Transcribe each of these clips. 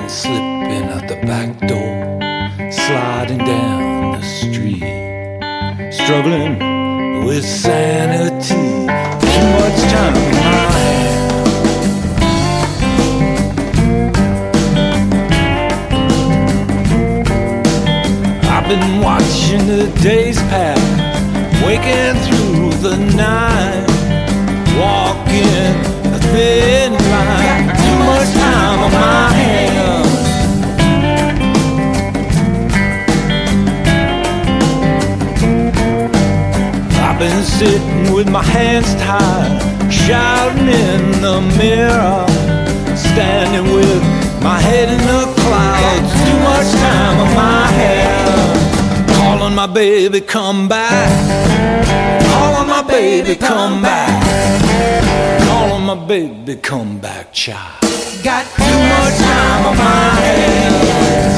slipping out the back door, sliding down the street, struggling with sanity. Too much time in my hands. I've been watching the days pass, waking through the night, walking a thin line. Too much time on my hands. I've been sitting with my hands tied, shouting in the mirror, standing with my head in the clouds. Too much time on my hands. Calling my baby, come back. Calling my baby, come back. Calling my baby, come back, child. Got too much time on my hands.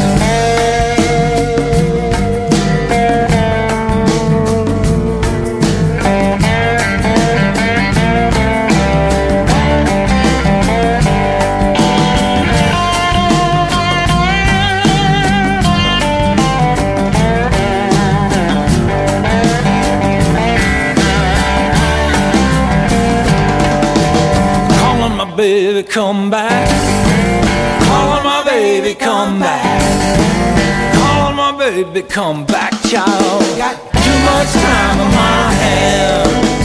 Baby, come back. Calling my baby, come back. Calling my baby, come back, child. Got too much time on my hands.